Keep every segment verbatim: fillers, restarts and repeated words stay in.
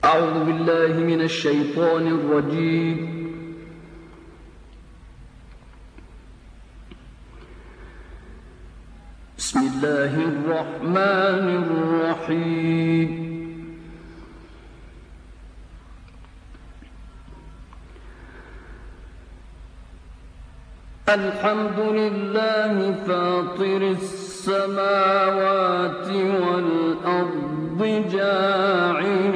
أعوذ بالله من الشيطان الرجيم. بسم الله الرحمن الرحيم. الحمد لله فاطر السماوات والأرض جاعل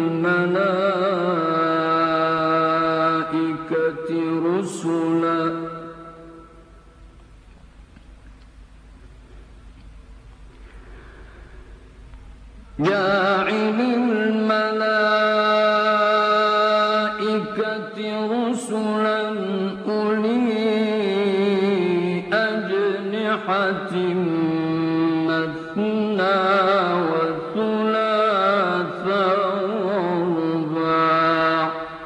الملائكة رسلا جاعل الملائكة رسلا أولي أجنحة مثنى وثلاث ورباع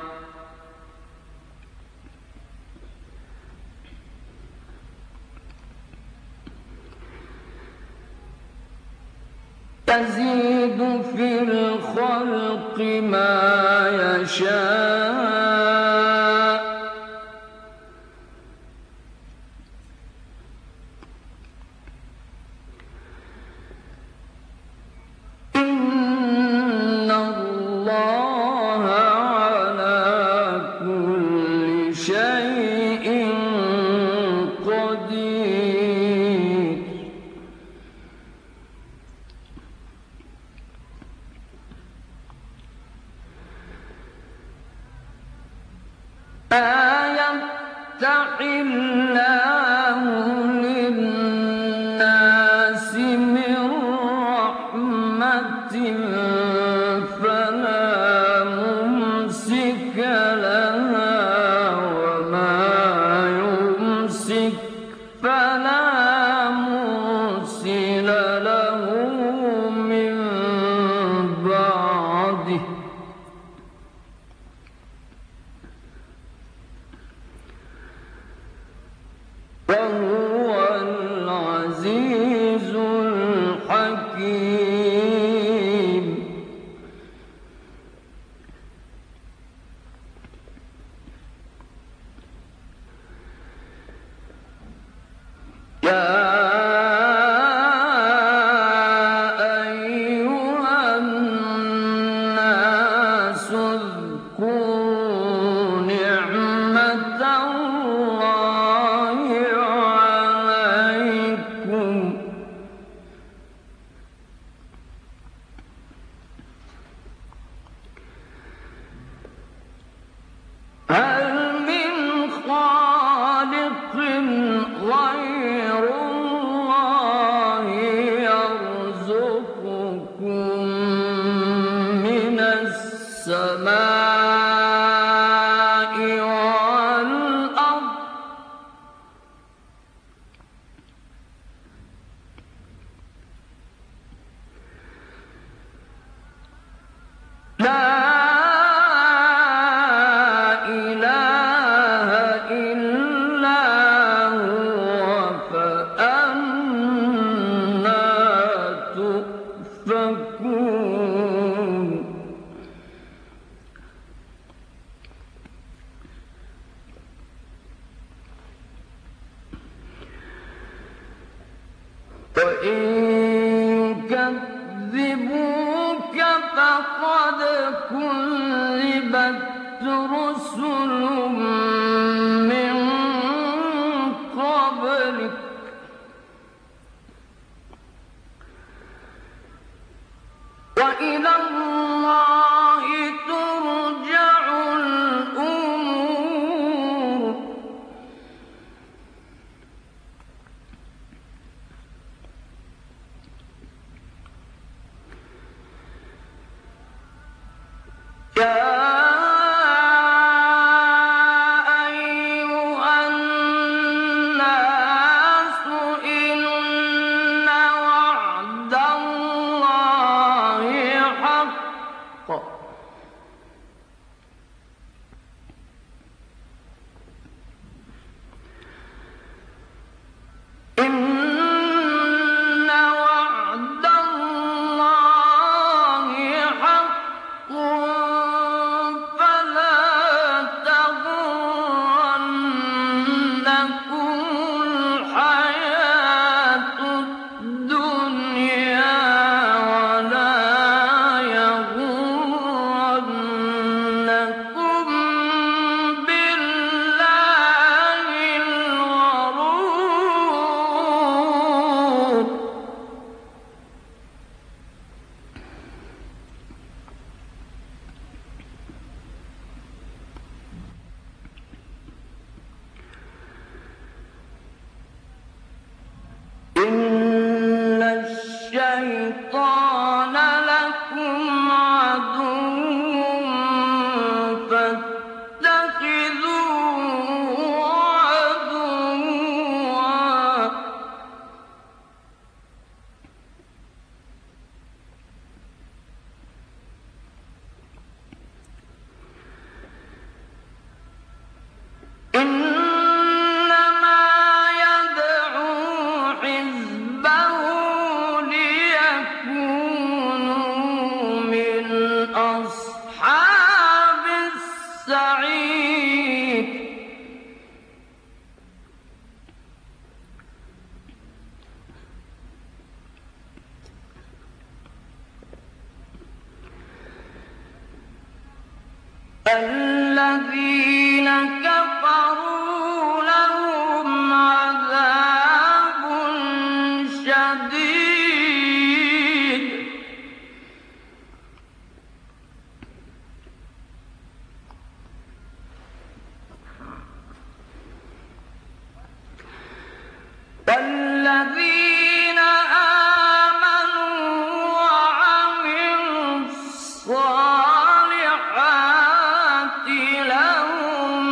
يزيد في الخلق ما يشاء إن الله على كل شيء قدير. ما يفتح الله للناس من رحمة فلا ممسك لها وما يمسك فلا مرسل له من بعده. وهو العزيز الحكيم. يا أيها الناس اذكروا نعمة الله عليكم هل من خالق غير الله يرزقكم من السماء والأرض لا إله إلا هو فأنى تؤفكون. وإن يكذبوك فقد كذبت رسل من قبلك وإلى الله ترجع الأمور. يا أيها الناس إن وعد الله حق إن وعد الله حق أصحاب السعير الذين كفروا لهم عذاب شديد والذين آمنوا وعملوا الصالحات لهم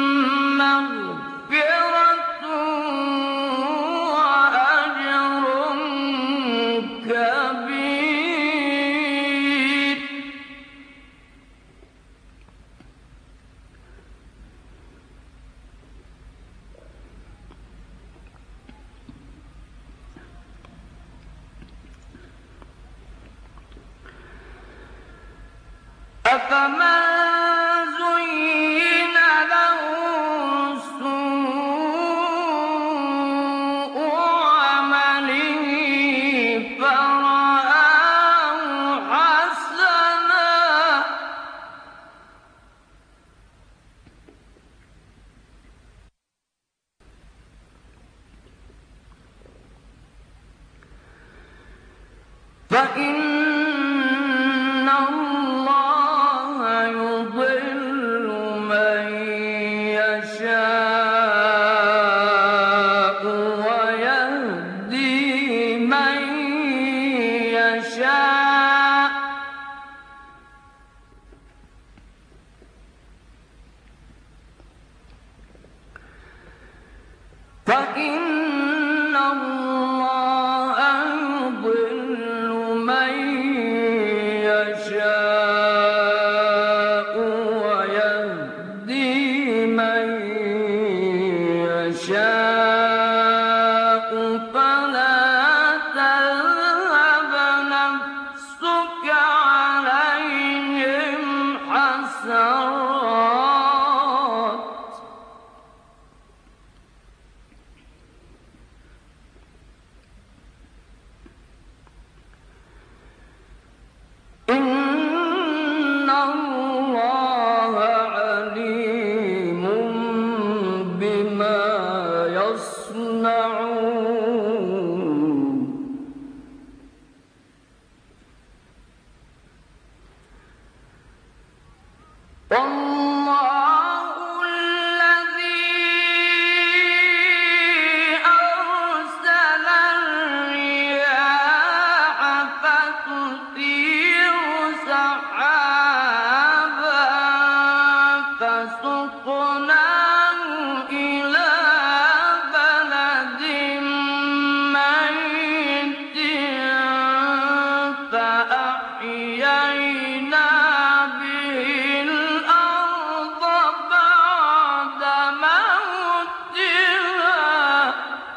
مغفرة وأجر كبير أفمن زين له سوء عمله فرآه حسنا فإن الله يضل من يشاء ويهدي من يشاء فإن الله يضل من يشاء ويهدي من يشاء فلا تذهب نفسك عليهم حسرات إن الله عليم بما يصنعون والله الذي أرسل الرياح فتثير سحابا فسقناه إلى بلد ميت فأحيينا به الأرض بعد موتها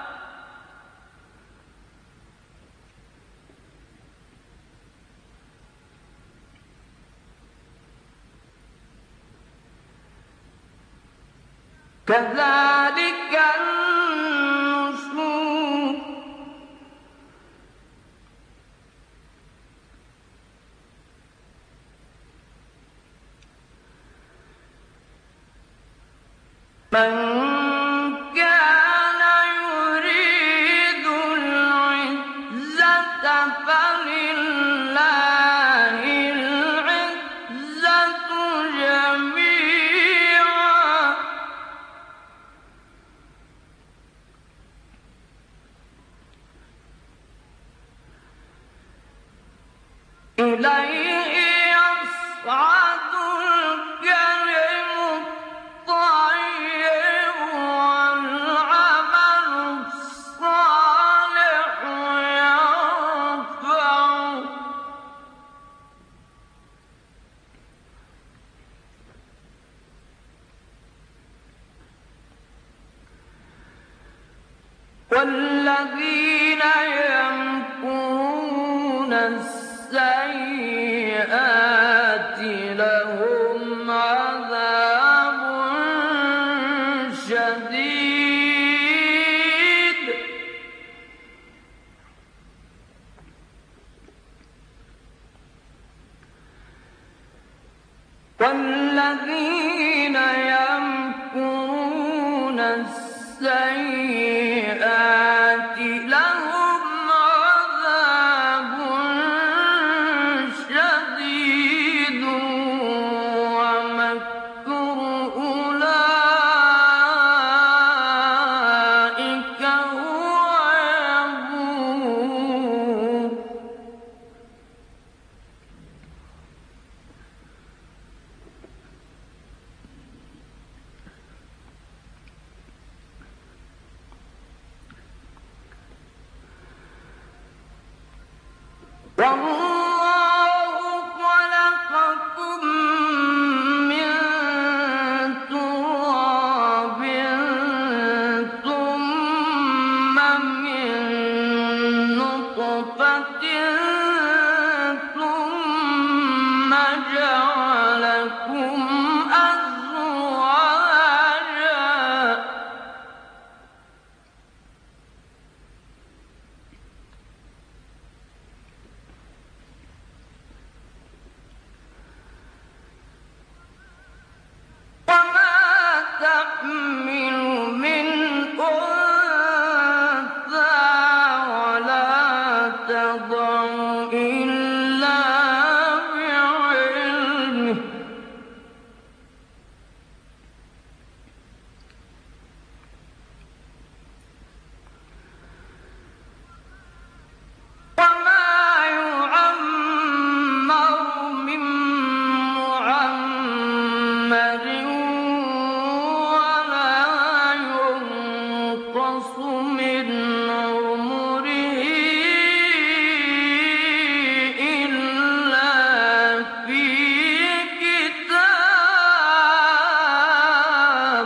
كذلك النشور من كان يريد العزة فلله العزة جميعا إليه يصعد الكلم الطيب والعمل الصالح يرفعه والذين يمكرون السيئات والذين يمكرون السيئات لهم عذاب شديد ومكر أولئك هو يبور والله خلقكم من تراب ثم من نطفة ثم جعلكم أزواجا وما تحمل من أنثى ولا تضع إلا بعلمه وما يعمر من معمر ولا ينقص من عمره إلا في كتاب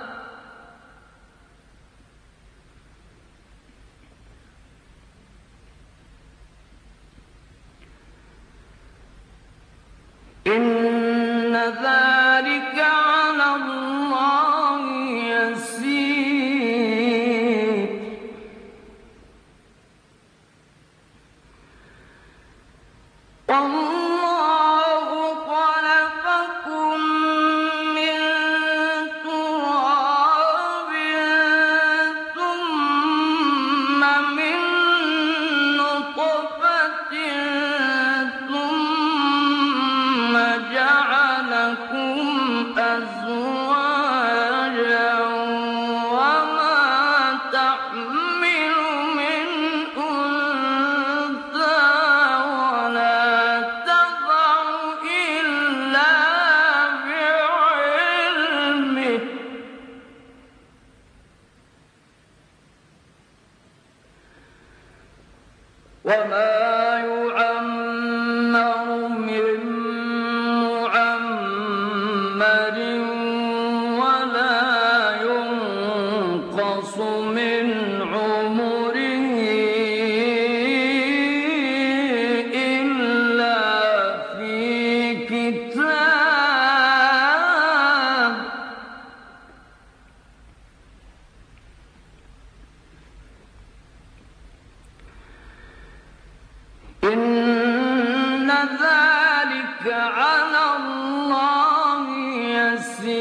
إن ذلك على الله يسير والله خلقكم من تراب ثم من نطفة ثم جعلكم أزواجا وما تحمل من أنثى ولا تضع إلا بعلمه وما يعمر من معمر ولا ينقص من عمره إلا في كتاب إن ذلك على الله يسير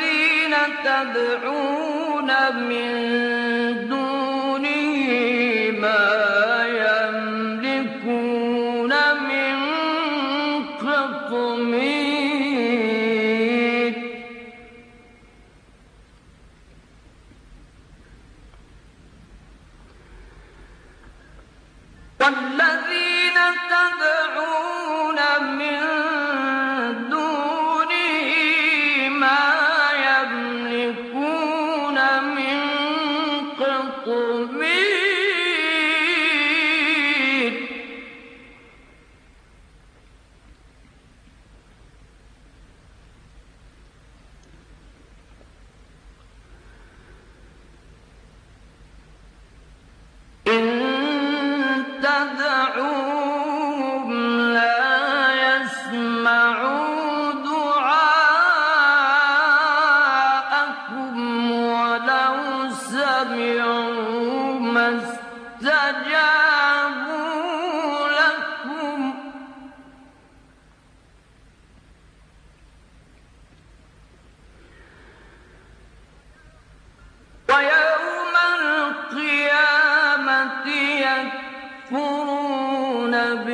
والذين تدعون من دونه ما يملكون من قطمير والذين تدعون من دونه ما يملكون من قطمير إن تدعوهم لا يسمعوا دعاءكم ولو سمعوا ما استجابوا لكم ويوم القيامة يكفرون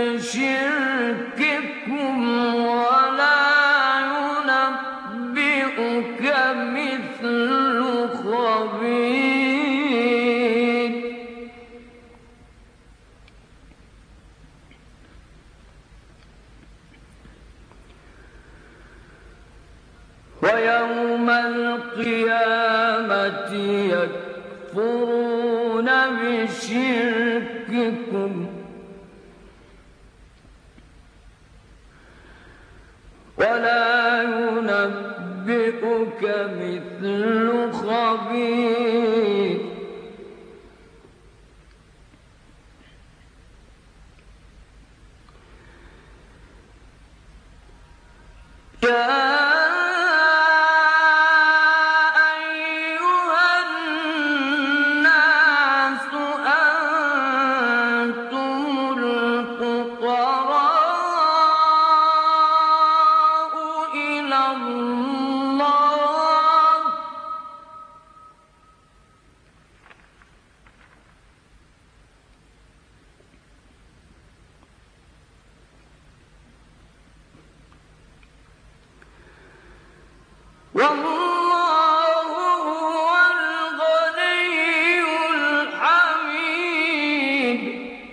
بشرككم ولا ينبئك مثل خبير ويوم القيامة يكفرون بشرككم ولا ينبئك مثل خبير يا والله هو الغني الحميد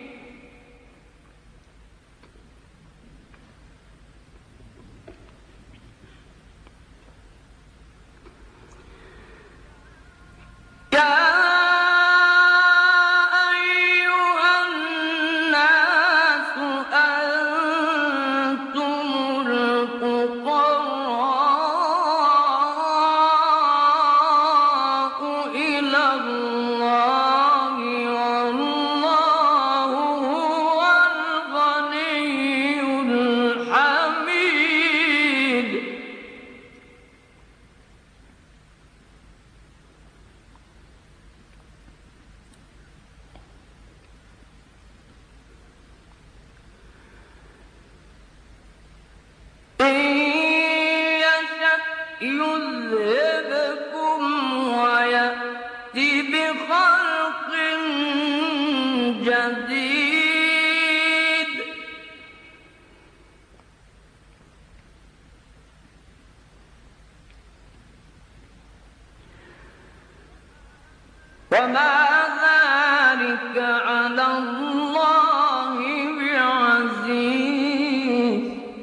يا أيها الناس أنتم الفقراء إلى الله والله هو الغني الحميد إن يشأ يذهبكم ويأتي بخلق جديد وما ذلك على الله بعزيز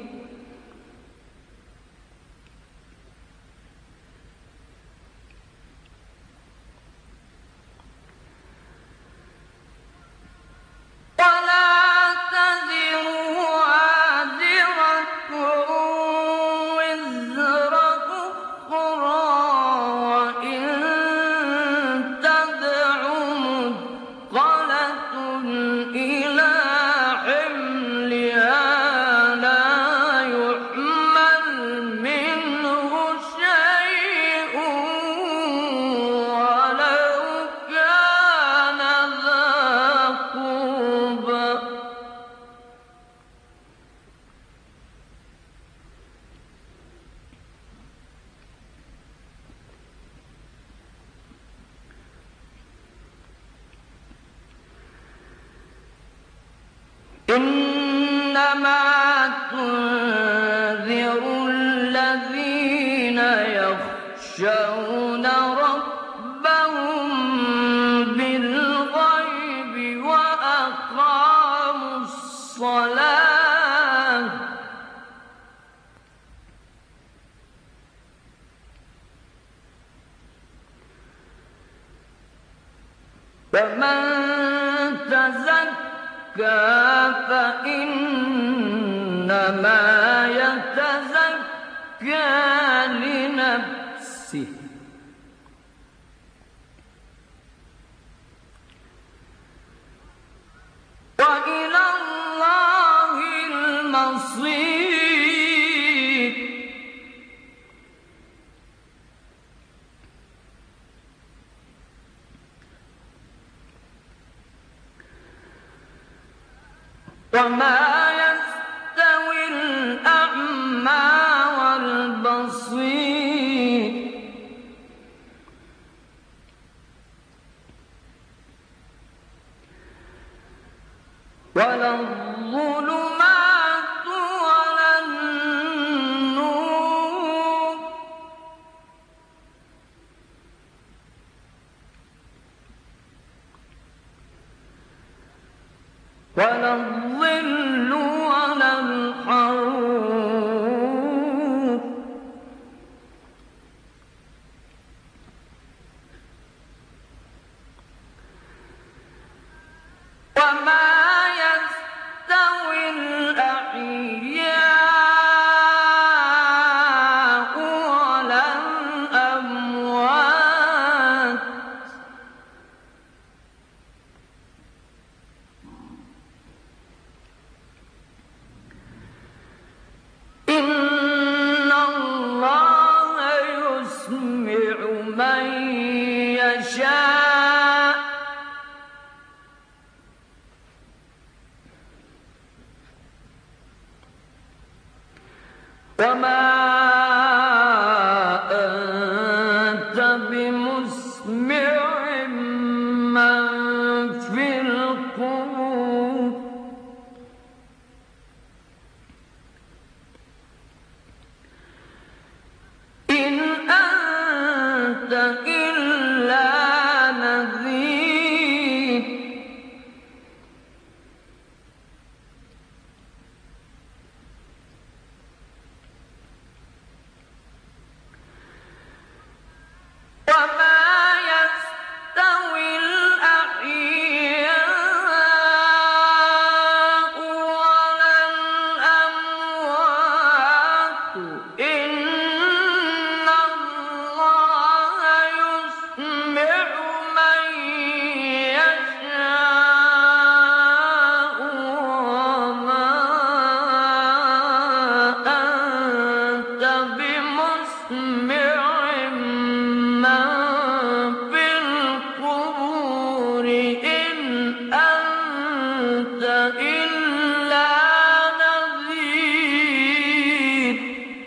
ولا تزر وازرة وزر أخرى وإن تدع إنما تنذر الذين يخشون ربهم بالغيب وأقاموا الصلاة فمن تزكى فإنما يتزكى لنفسه وإلى الله المصير. وما يستوي الأعمى والبصير ولا الظلمات ولا النور ولا الظل ولا الحرور وما يستوي الأحياء ولا الأموات إن الله يسمع من يشاء وما أنت بمسمع من في القبور إن أنت إلا نذير وما يستوي الأحياء ولا الأموات إن الله يسمع من يشاء وما أنت بمسمع من في القبور إن أنت إلا نذير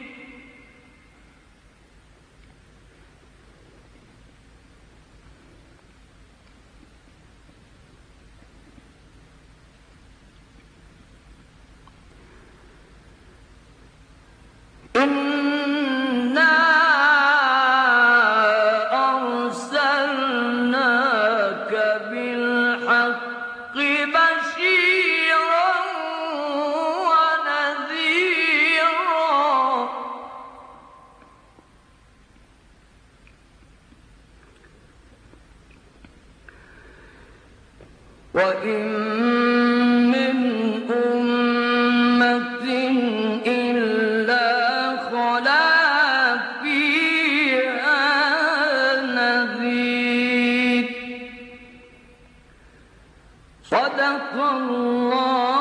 إنا أرسلناك بالحق بشيرا ونذيرا وإن من أمة إلا خلا فيها نذير صدق الله